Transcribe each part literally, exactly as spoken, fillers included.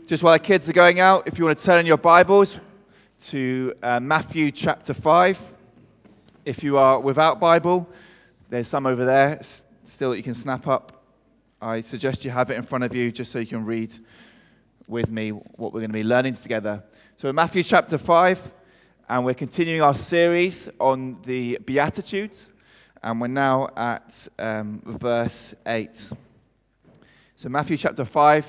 Just while the kids are going out, if you want to turn in your Bibles to uh, Matthew chapter five. If you are without Bible, there's some over there still that you can snap up. I suggest you have it in front of you just so you can read with me what we're going to be learning together. So in Matthew chapter five, and we're continuing our series on the Beatitudes, and we're now at um, verse eight. So Matthew chapter five.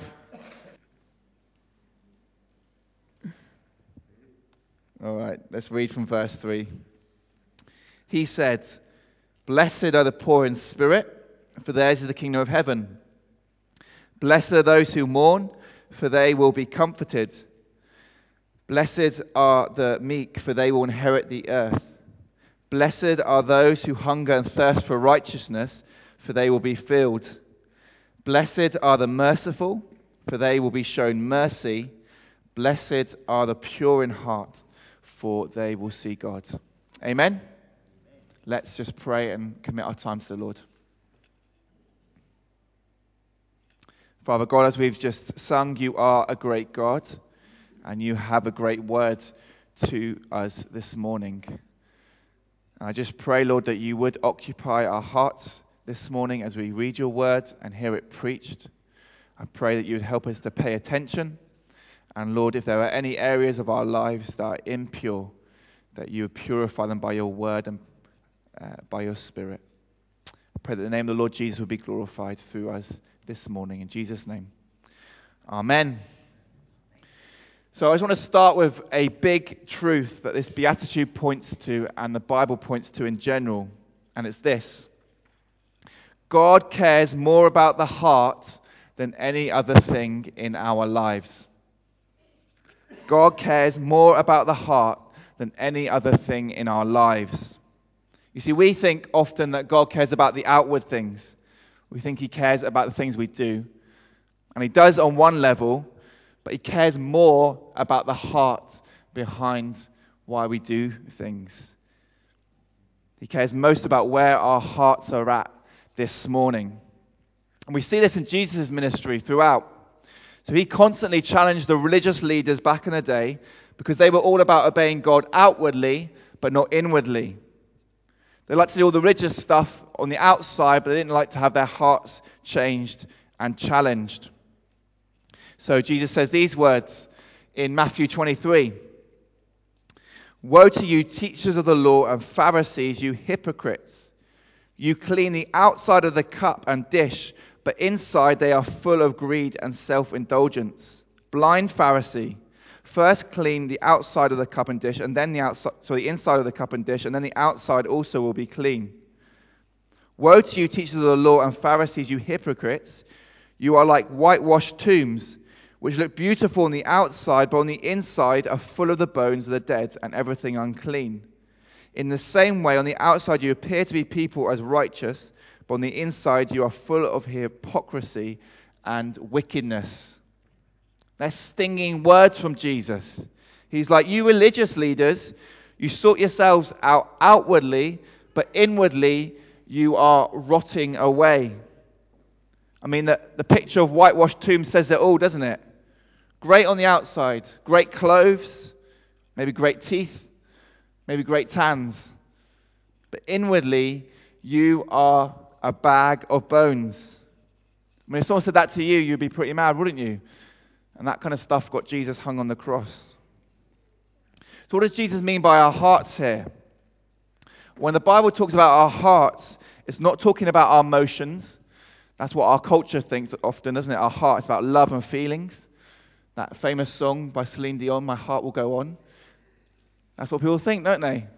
All right, let's read from verse three. He said, "Blessed are the poor in spirit, for theirs is the kingdom of heaven. Blessed are those who mourn, for they will be comforted. Blessed are the meek, for they will inherit the earth. Blessed are those who hunger and thirst for righteousness, for they will be filled. Blessed are the merciful, for they will be shown mercy. Blessed are the pure in heart, for they will see God." Amen? Let's just pray and commit our time to the Lord. Father God, as we've just sung, you are a great God, and you have a great word to us this morning. And I just pray, Lord, that you would occupy our hearts this morning as we read your word and hear it preached. I pray that you would help us to pay attention. And Lord, if there are any areas of our lives that are impure, that you would purify them by your word and uh, by your spirit. I pray that the name of the Lord Jesus would be glorified through us this morning. In Jesus' name, amen. So I just want to start with a big truth that this beatitude points to and the Bible points to in general. And it's this: God cares more about the heart than any other thing in our lives. God cares more about the heart than any other thing in our lives. You see, we think often that God cares about the outward things. We think he cares about the things we do. And he does on one level, but he cares more about the heart behind why we do things. He cares most about where our hearts are at this morning. And we see this in Jesus' ministry throughout. So he constantly challenged the religious leaders back in the day because they were all about obeying God outwardly, but not inwardly. They liked to do all the religious stuff on the outside, but they didn't like to have their hearts changed and challenged. So Jesus says these words in Matthew twenty-three. "Woe to you, teachers of the law and Pharisees, you hypocrites! You clean the outside of the cup and dish, but inside they are full of greed and self-indulgence. Blind Pharisee, first clean the outside of the cup and dish, and then the outside, so the inside of the cup and dish, and then the outside also will be clean. Woe to you, teachers of the law and Pharisees, you hypocrites! You are like whitewashed tombs, which look beautiful on the outside, but on the inside are full of the bones of the dead and everything unclean. In the same way, on the outside you appear to be people as righteous, but on the inside you are full of hypocrisy and wickedness." They're stinging words from Jesus. He's like, you religious leaders, you sort yourselves out outwardly, but inwardly you are rotting away. I mean, the, the picture of whitewashed tomb says it all, doesn't it? Great on the outside, great clothes, maybe great teeth, maybe great tans. But inwardly, you are a bag of bones. I mean, if someone said that to you, you'd be pretty mad, wouldn't you? And that kind of stuff got Jesus hung on the cross. So what does Jesus mean by our hearts here? When the Bible talks about our hearts, it's not talking about our emotions. That's what our culture thinks often, doesn't it? Our heart is about love and feelings. That famous song by Celine Dion, "My Heart Will Go On." That's what people think, don't they?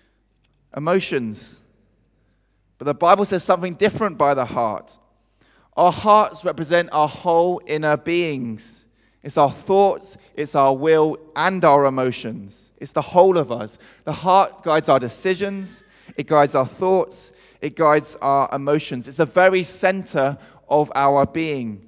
Emotions. But the Bible says something different by the heart. Our hearts represent our whole inner beings. It's our thoughts, it's our will, and our emotions. It's the whole of us. The heart guides our decisions, it guides our thoughts, it guides our emotions. It's the very center of our being.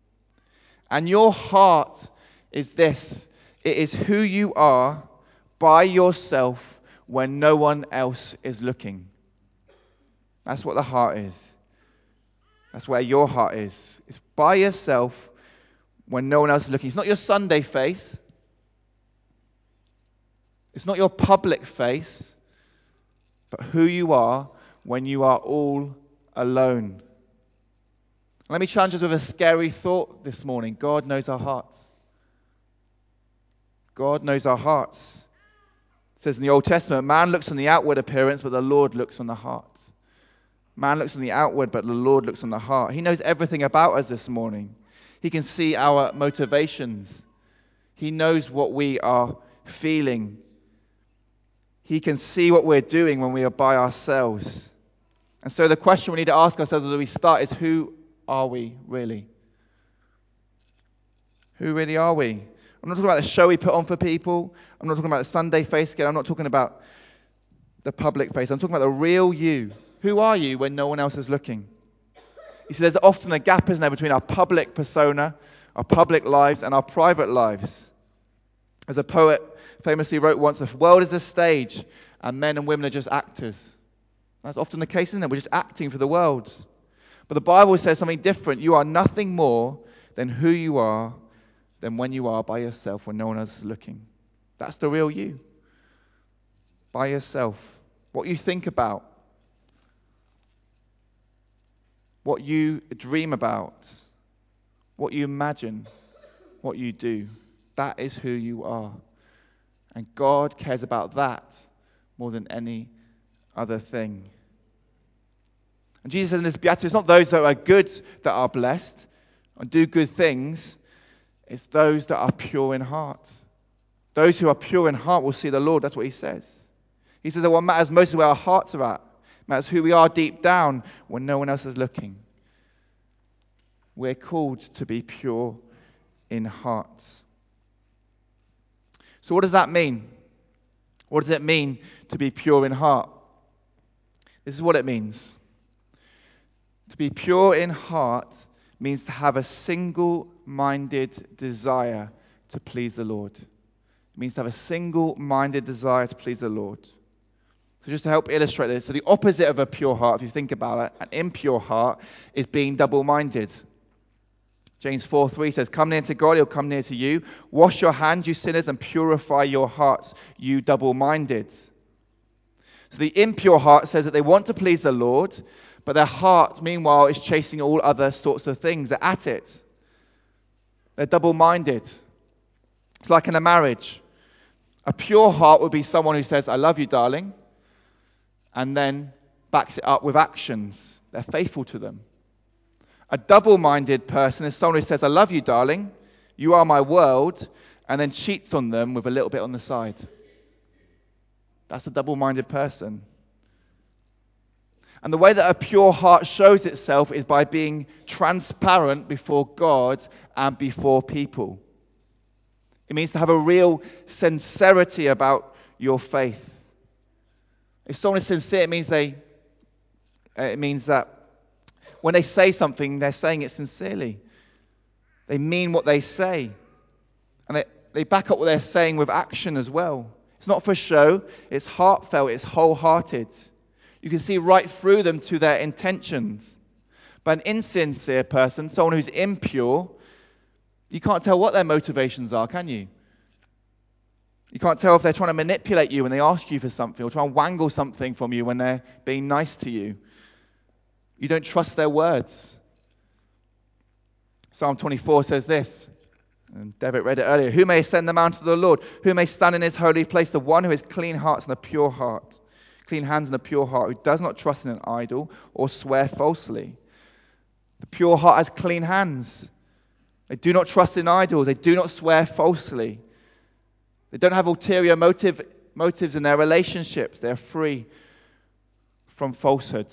And your heart is this. It is who you are by yourself when no one else is looking. That's what the heart is. That's where your heart is. It's by yourself when no one else is looking. It's not your Sunday face. It's not your public face, but who you are when you are all alone. Let me challenge us with a scary thought this morning. God knows our hearts. God knows our hearts. It says in the Old Testament, man looks on the outward appearance, but the Lord looks on the heart. Man looks on the outward, but the Lord looks on the heart. He knows everything about us this morning. He can see our motivations. He knows what we are feeling. He can see what we're doing when we are by ourselves. And so the question we need to ask ourselves as we start is, who are we really? Who really are we? I'm not talking about the show we put on for people. I'm not talking about the Sunday face again. I'm not talking about the public face. I'm talking about the real you. Who are you when no one else is looking? You see, there's often a gap, isn't there, between our public persona, our public lives, and our private lives. As a poet famously wrote once, the world is a stage, and men and women are just actors. That's often the case, isn't it? We're just acting for the world. But the Bible says something different. You are nothing more than who you are than when you are by yourself, when no one else is looking. That's the real you. By yourself. What you think about. What you dream about. What you imagine. What you do. That is who you are. And God cares about that more than any other thing. And Jesus says in this beatitude, it's not those that are good that are blessed and do good things. It's those that are pure in heart. Those who are pure in heart will see the Lord. That's what he says. He says that what matters most is where our hearts are at. It matters who we are deep down when no one else is looking. We're called to be pure in heart. So what does that mean? What does it mean to be pure in heart? This is what it means. To be pure in heart means to have a single-minded desire to please the Lord. It means to have a single-minded desire to please the Lord. So just to help illustrate this, so the opposite of a pure heart, if you think about it, an impure heart is being double-minded. James four three says, come near to God, he'll come near to you. Wash your hands, you sinners, and purify your hearts, you double-minded. So the impure heart says that they want to please the Lord, but their heart, meanwhile, is chasing all other sorts of things. They're at it. They're double-minded. It's like in a marriage. A pure heart would be someone who says, I love you, darling, and then backs it up with actions. They're faithful to them. A double-minded person is someone who says, I love you, darling, you are my world, and then cheats on them with a little bit on the side. That's a double-minded person. And the way that a pure heart shows itself is by being transparent before God and before people. It means to have a real sincerity about your faith. If someone is sincere, it means they, it means that when they say something, they're saying it sincerely. They mean what they say. And they, they back up what they're saying with action as well. It's not for show, it's heartfelt, it's wholehearted. You can see right through them to their intentions. But an insincere person, someone who's impure, you can't tell what their motivations are, can you? You can't tell if they're trying to manipulate you when they ask you for something or try and wangle something from you when they're being nice to you. You don't trust their words. Psalm twenty-four says this, and David read it earlier. Who may ascend the mountain of the Lord? Who may stand in his holy place? The one who has clean hearts and a pure heart, clean hands and a pure heart, who does not trust in an idol or swear falsely. The pure heart has clean hands. They do not trust in idols. They do not swear falsely. They don't have ulterior motive, motives in their relationships. They're free from falsehood.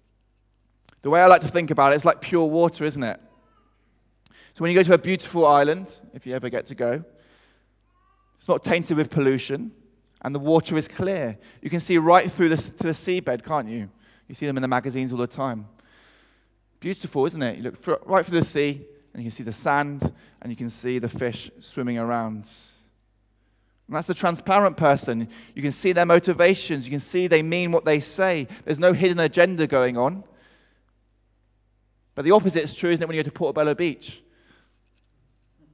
The way I like to think about it, it's like pure water, isn't it? So when you go to a beautiful island, if you ever get to go, it's not tainted with pollution, and the water is clear. You can see right through the, to the seabed, can't you? You see them in the magazines all the time. Beautiful, isn't it? You look through, right through the sea, and you can see the sand, and you can see the fish swimming around. And that's the transparent person. You can see their motivations. You can see they mean what they say. There's no hidden agenda going on. But the opposite is true, isn't it, when you go to Portobello Beach?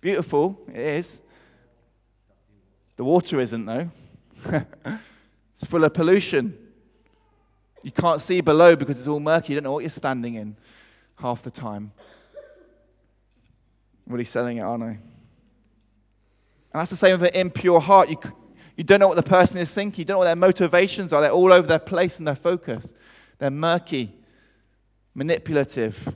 Beautiful, it is. The water isn't, though. It's full of pollution. You can't see below because it's all murky. You don't know what you're standing in half the time. Really selling it, aren't I? And that's the same with an impure heart. You, you don't know what the person is thinking. You don't know what their motivations are. They're all over their place and their focus. They're murky, manipulative.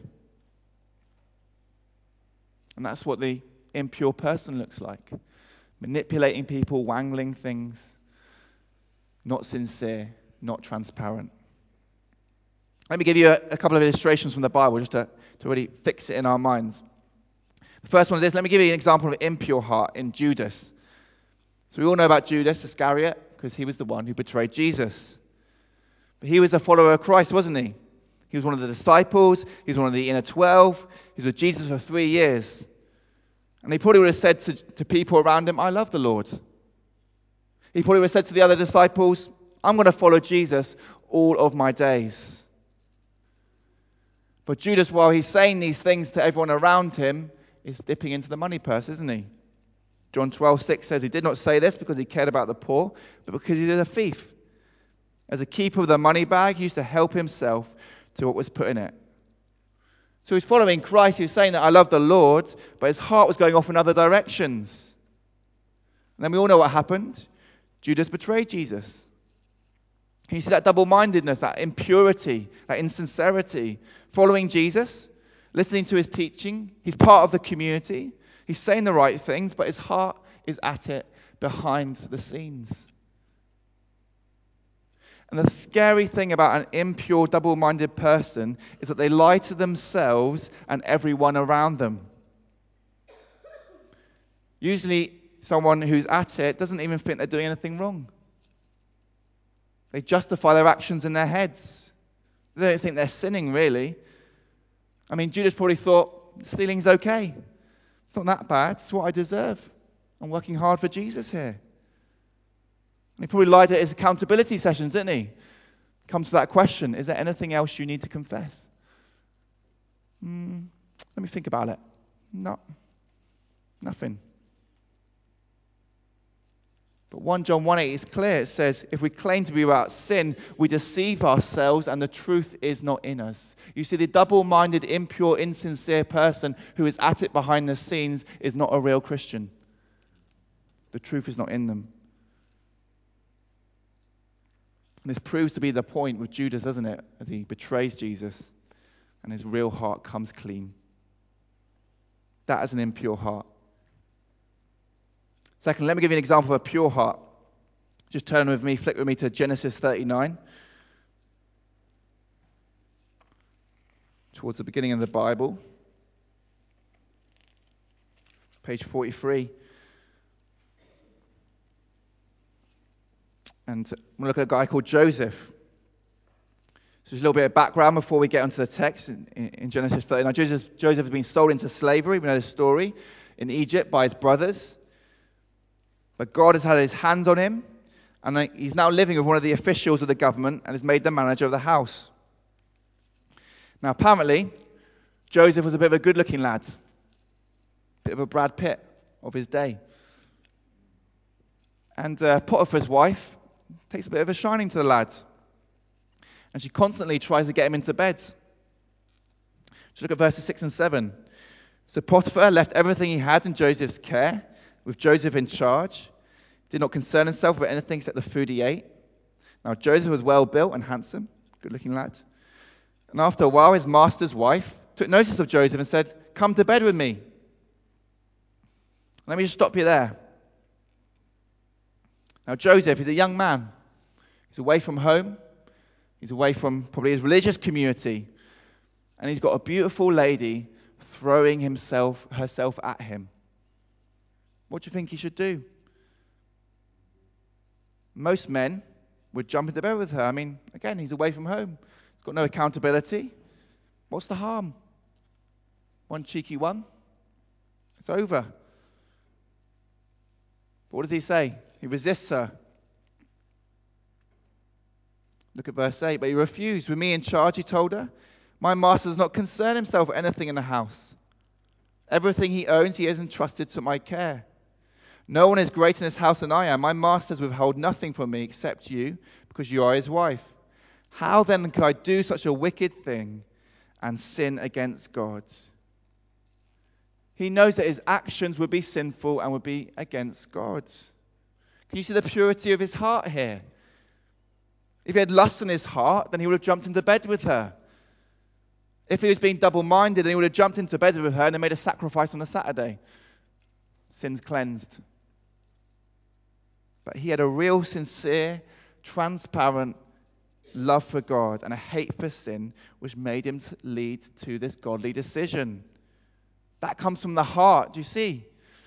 And that's what the impure person looks like. Manipulating people, wangling things. Not sincere, not transparent. Let me give you a, a couple of illustrations from the Bible just to, to really fix it in our minds. The first one is this. Let me give you an example of an impure heart in Judas. So we all know about Judas Iscariot because he was the one who betrayed Jesus. But he was a follower of Christ, wasn't he? He was one of the disciples. He was one of the inner twelve. He was with Jesus for three years. And he probably would have said to, to people around him, I love the Lord. He probably would have said to the other disciples, I'm going to follow Jesus all of my days. But Judas, while he's saying these things to everyone around him, is dipping into the money purse, isn't he? John twelve six says he did not say this because he cared about the poor, but because he was a thief. As a keeper of the money bag, he used to help himself to what was put in it. So he's following Christ. He was saying that I love the Lord, but his heart was going off in other directions. And then we all know what happened. Judas betrayed Jesus. Can you see that double-mindedness, that impurity, that insincerity? Following Jesus, listening to his teaching. He's part of the community. He's saying the right things, but his heart is at it behind the scenes. And the scary thing about an impure, double-minded person is that they lie to themselves and everyone around them. Usually, someone who's at it doesn't even think they're doing anything wrong. They justify their actions in their heads. They don't think they're sinning, really. I mean, Judas probably thought, stealing's okay. It's not that bad. It's what I deserve. I'm working hard for Jesus here. And he probably lied at his accountability sessions, didn't he? Comes to that question, is there anything else you need to confess? Mm, let me think about it. No, nothing. But First John one eight is clear. It says, if we claim to be without sin, we deceive ourselves and the truth is not in us. You see, the double-minded, impure, insincere person who is at it behind the scenes is not a real Christian. The truth is not in them. And this proves to be the point with Judas, doesn't it? As he betrays Jesus and his real heart comes clean. That is an impure heart. Second, let me give you an example of a pure heart. Just turn with me, flick with me to Genesis thirty-nine. Towards the beginning of the Bible. Page forty-three. And I'm going to look at a guy called Joseph. So just a little bit of background before we get onto the text in, in Genesis thirty-nine. Joseph, Joseph has been sold into slavery. We know the story. In Egypt by his brothers. But God has had his hands on him. And he's now living with one of the officials of the government and has made the manager of the house. Now apparently, Joseph was a bit of a good-looking lad. A bit of a Brad Pitt of his day. And uh, Potiphar's wife takes a bit of a shining to the lad. And she constantly tries to get him into bed. Just look at verses six and seven. So Potiphar left everything he had in Joseph's care, with Joseph in charge. Did not concern himself with anything except the food he ate. Now Joseph was well built and handsome, good-looking lad. And after a while, his master's wife took notice of Joseph and said, come to bed with me. Let me just stop you there. Now Joseph is a young man. He's away from home. He's away from probably his religious community. And he's got a beautiful lady throwing himself, herself at him. What do you think he should do? Most men would jump into bed with her. I mean, again, he's away from home. He's got no accountability. What's the harm? One cheeky one. It's over. But what does he say? He resists her. Look at verse eight. But he refused. With me in charge, he told her, my master does not concern himself with anything in the house. Everything he owns, he has entrusted to my care. No one is greater in this house than I am. My master has withheld nothing from me except you, because you are his wife. How then could I do such a wicked thing and sin against God? He knows that his actions would be sinful and would be against God. Can you see the purity of his heart here? If he had lust in his heart, then he would have jumped into bed with her. If he was being double-minded, then he would have jumped into bed with her and then made a sacrifice on a Saturday. Sins cleansed. But he had a real, sincere, transparent love for God and a hate for sin, which made him lead to this godly decision. That comes from the heart. Do you see?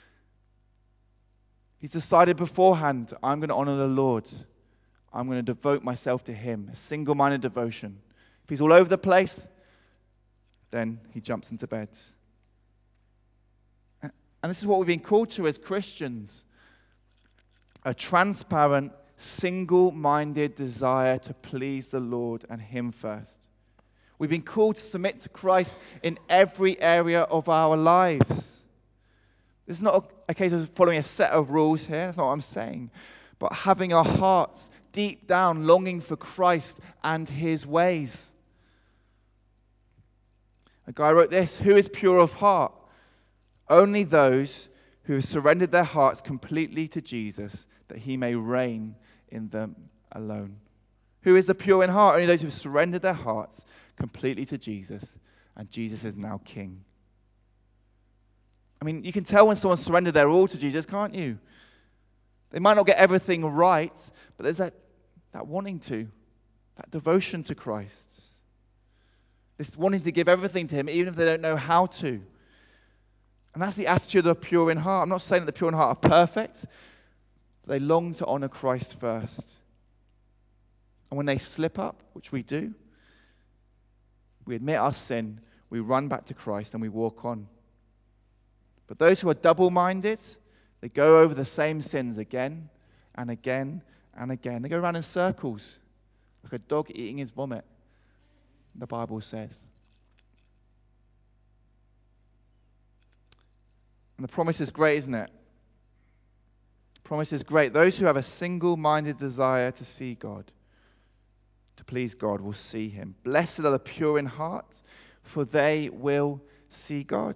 He's decided beforehand, I'm going to honor the Lord. I'm going to devote myself to him. A single-minded devotion. If he's all over the place, then he jumps into bed. And this is what we've been called to as Christians. A transparent, single-minded desire to please the Lord and him first. We've been called to submit to Christ in every area of our lives. This is not a case of following a set of rules here. That's not what I'm saying. But having our hearts deep down longing for Christ and his ways. A guy wrote this: who is pure of heart? Only those who have surrendered their hearts completely to Jesus, that he may reign in them alone. Who is the pure in heart? Only those who have surrendered their hearts completely to Jesus, and Jesus is now King. I mean, you can tell when someone surrendered their all to Jesus, can't you? They might not get everything right, but there's that, that wanting to, that devotion to Christ. This wanting to give everything to him, even if they don't know how to. And that's the attitude of the pure in heart. I'm not saying that the pure in heart are perfect, but they long to honor Christ first. And when they slip up, which we do, we admit our sin, we run back to Christ, and we walk on. But those who are double-minded, they go over the same sins again and again and again. They go around in circles, like a dog eating his vomit, the Bible says. And the promise is great, isn't it? The promise is great. Those who have a single-minded desire to see God, to please God, will see him. Blessed are the pure in heart, for they will see God.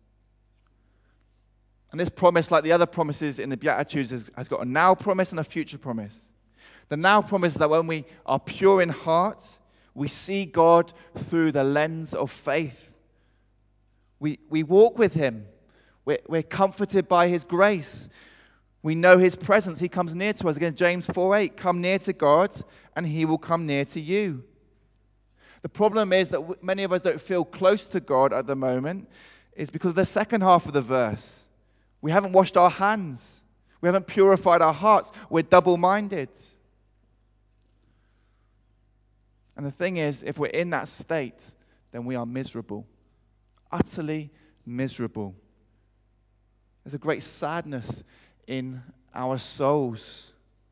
And this promise, like the other promises in the Beatitudes, has, has got a now promise and a future promise. The now promise is that when we are pure in heart, we see God through the lens of faith. We, we walk with him. We're, we're comforted by his grace. We know his presence. He comes near to us. Again, James four eight, come near to God and he will come near to you. The problem is that many of us don't feel close to God at the moment is because of the second half of the verse. We haven't washed our hands. We haven't purified our hearts. We're double-minded. And the thing is, if we're in that state, then we are miserable. Utterly miserable. There's a great sadness in our souls.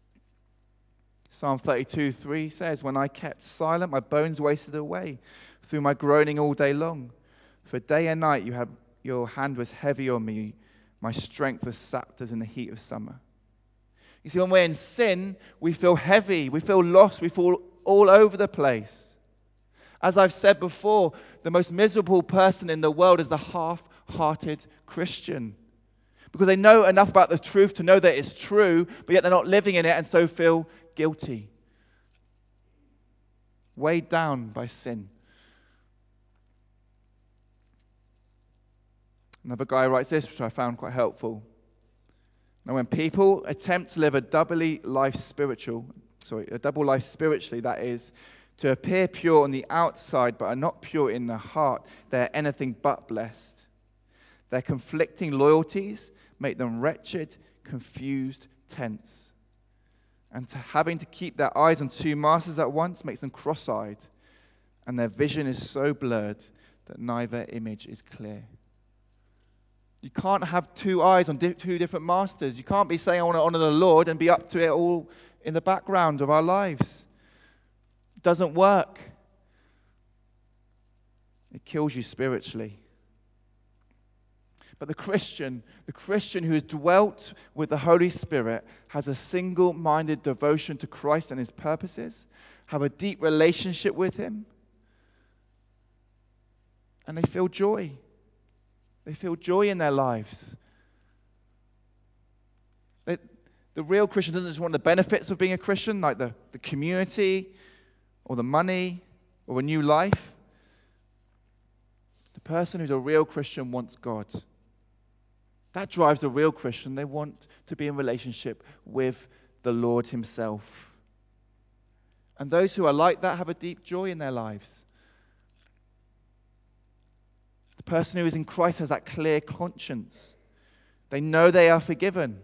Psalm thirty-two three says, when I kept silent, my bones wasted away through my groaning all day long. For day and night you had, your hand was heavy on me. My strength was sapped as in the heat of summer. You see, when we're in sin, we feel heavy, we feel lost, we feel all over the place. As I've said before, the most miserable person in the world is the half-hearted Christian. Because they know enough about the truth to know that it's true, but yet they're not living in it and so feel guilty. Weighed down by sin. Another guy writes this, which I found quite helpful. Now, when people attempt to live a doubly life spiritual, sorry, a double life spiritually, that is, to appear pure on the outside but are not pure in the heart, they are anything but blessed. Their conflicting loyalties make them wretched, confused, tense. And to having to keep their eyes on two masters at once makes them cross-eyed, and their vision is so blurred that neither image is clear. You can't have two eyes on di- two different masters. You can't be saying, I want to honor the Lord and be up to it all in the background of our lives. It doesn't work. It kills you spiritually. But the Christian, the Christian who has dwelt with the Holy Spirit, has a single-minded devotion to Christ and his purposes, have a deep relationship with him, and they feel joy. They feel joy in their lives. They, the real Christian doesn't just want the benefits of being a Christian, like the, the community or the money or a new life. The person who's a real Christian wants God. That drives the real Christian. They want to be in relationship with the Lord himself. And those who are like that have a deep joy in their lives. The person who is in Christ has that clear conscience. They know they are forgiven.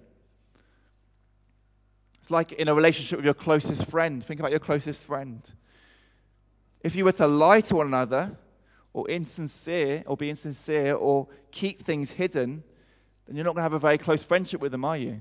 It's like in a relationship with your closest friend. Think about your closest friend. If you were to lie to one another, or insincere, or be insincere, or keep things hidden, then you're not going to have a very close friendship with them, are you?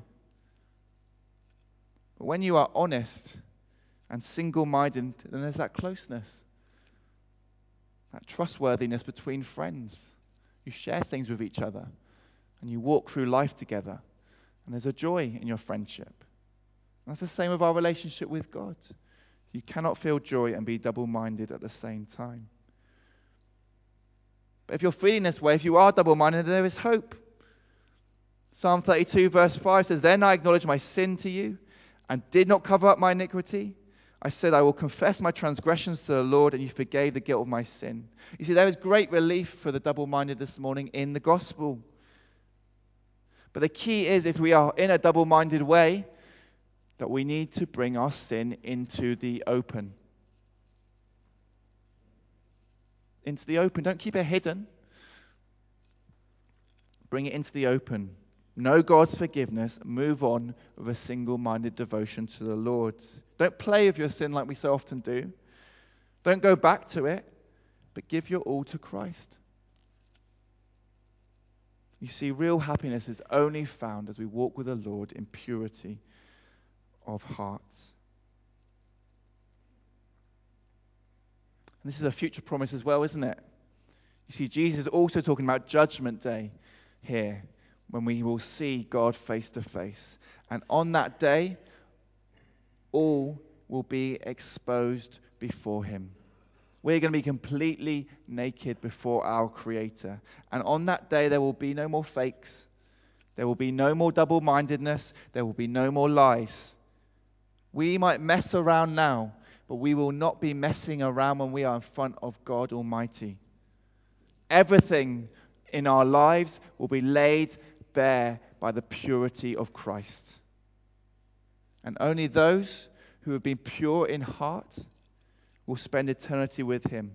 But when you are honest and single-minded, then there's that closeness, that trustworthiness between friends. You share things with each other, and you walk through life together, and there's a joy in your friendship. And that's the same with our relationship with God. You cannot feel joy and be double-minded at the same time. But if you're feeling this way, if you are double-minded, there is hope. Psalm thirty-two verse five says, "Then I acknowledged my sin to you and did not cover up my iniquity. I said, I will confess my transgressions to the Lord, and you forgave the guilt of my sin." You see, there is great relief for the double-minded this morning in the gospel. But the key is, if we are in a double-minded way, that we need to bring our sin into the open. Into the open. Don't keep it hidden. Bring it into the open. Know God's forgiveness. Move on with a single-minded devotion to the Lord. Don't play with your sin like we so often do. Don't go back to it, but give your all to Christ. You see, real happiness is only found as we walk with the Lord in purity of hearts. And this is a future promise as well, isn't it? You see, Jesus is also talking about Judgment Day here, when we will see God face to face. And on that day, all will be exposed before him. We're going to be completely naked before our Creator. And on that day, there will be no more fakes. There will be no more double-mindedness. There will be no more lies. We might mess around now, but we will not be messing around when we are in front of God Almighty. Everything in our lives will be laid bare by the purity of Christ. And only those who have been pure in heart will spend eternity with him.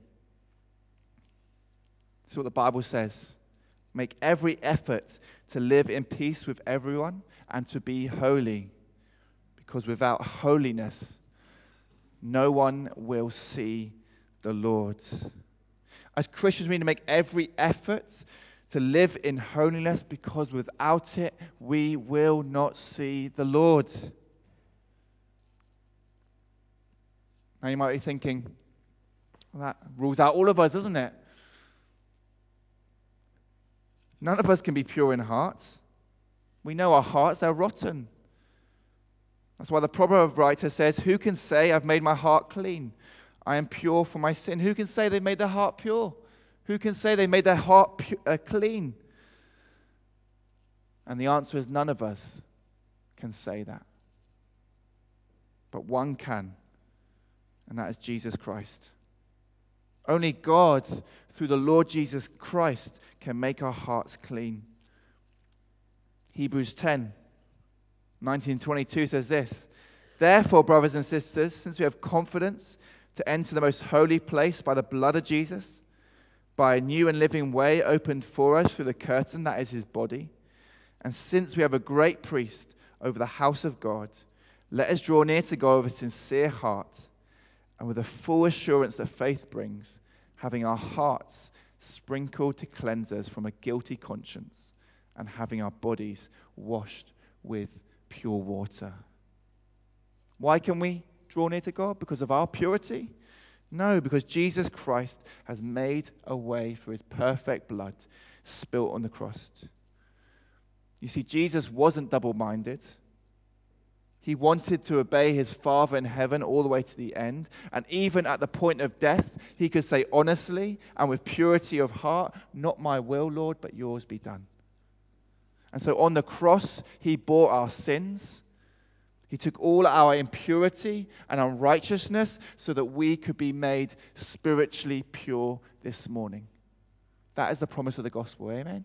That's what the Bible says. Make every effort to live in peace with everyone and to be holy, because without holiness, no one will see the Lord. As Christians, we need to make every effort to live in holiness, because without it, we will not see the Lord. Now you might be thinking, well, that rules out all of us, doesn't it? None of us can be pure in hearts. We know our hearts, they're rotten. That's why the proverb writer says, "Who can say, I've made my heart clean? I am pure from my sin." Who can say they made their heart pure? Who can say they made their heart pu- uh, clean? And the answer is, none of us can say that. But one can, and that is Jesus Christ. Only God, through the Lord Jesus Christ, can make our hearts clean. Hebrews ten, nineteen, twenty-two says this: "Therefore, brothers and sisters, since we have confidence to enter the most holy place by the blood of Jesus, by a new and living way opened for us through the curtain that is his body, and since we have a great priest over the house of God, let us draw near to God with a sincere heart and with a full assurance that faith brings, having our hearts sprinkled to cleanse us from a guilty conscience, and having our bodies washed with pure water." Why can we draw near to God? Because of our purity? No, because Jesus Christ has made a way through his perfect blood spilt on the cross. You see, Jesus wasn't double-minded. He wanted to obey his Father in heaven all the way to the end. And even at the point of death, he could say honestly and with purity of heart, "Not my will, Lord, but yours be done." And so on the cross, he bore our sins. He took all our impurity and unrighteousness so that we could be made spiritually pure this morning. That is the promise of the gospel. Amen.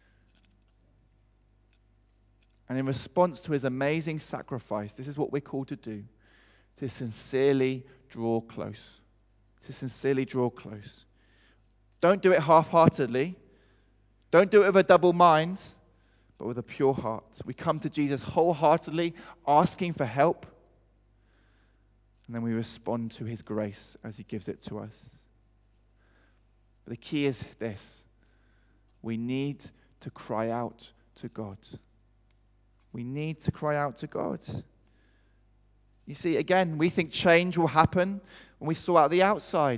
And in response to his amazing sacrifice, this is what we're called to do, to sincerely draw close. To sincerely draw close. Don't do it half-heartedly. Don't do it with a double mind, but with a pure heart. We come to Jesus wholeheartedly, asking for help, and then we respond to his grace as he gives it to us. But the key is this. We need to cry out to God. We need to cry out to God. You see, again, we think change will happen when we sort out the outside.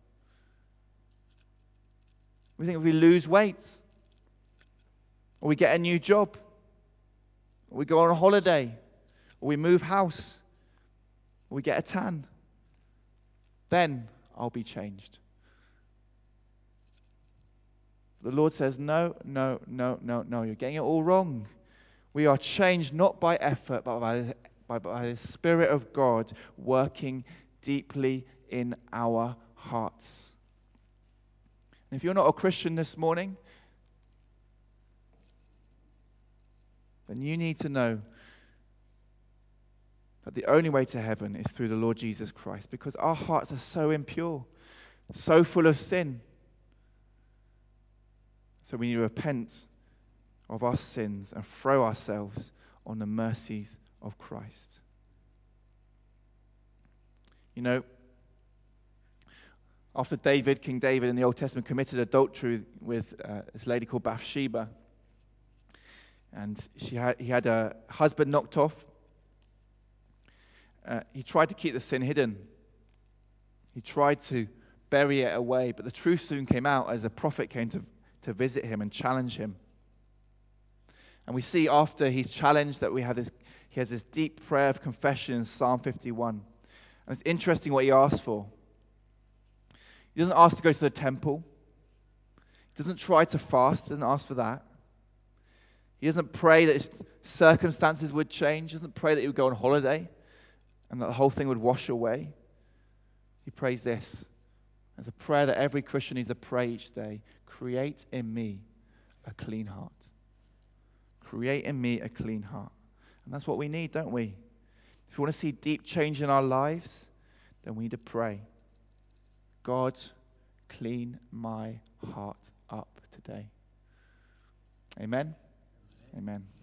We think if we lose weight, or we get a new job, or we go on a holiday, or we move house, or we get a tan, then I'll be changed. The Lord says, no, no, no, no, no, you're getting it all wrong. We are changed not by effort, but by, by, by the Spirit of God working deeply in our hearts. And if you're not a Christian this morning, then you need to know that the only way to heaven is through the Lord Jesus Christ, because our hearts are so impure, so full of sin. So we need to repent of our sins and throw ourselves on the mercies of Christ. You know, after David, King David in the Old Testament committed adultery with uh, this lady called Bathsheba, and she had, he had a husband knocked off, uh, he tried to keep the sin hidden. He tried to bury it away, but the truth soon came out as a prophet came to, to visit him and challenge him. And we see after he's challenged that we have this, he has this deep prayer of confession in Psalm fifty-one. And it's interesting what he asks for. He doesn't ask to go to the temple. He doesn't try to fast. He doesn't ask for that. He doesn't pray that his circumstances would change. He doesn't pray that he would go on holiday and that the whole thing would wash away. He prays this. It's a prayer that every Christian needs to pray each day. Create in me a clean heart. Create in me a clean heart. And that's what we need, don't we? If we want to see deep change in our lives, then we need to pray. God, clean my heart up today. Amen? Amen.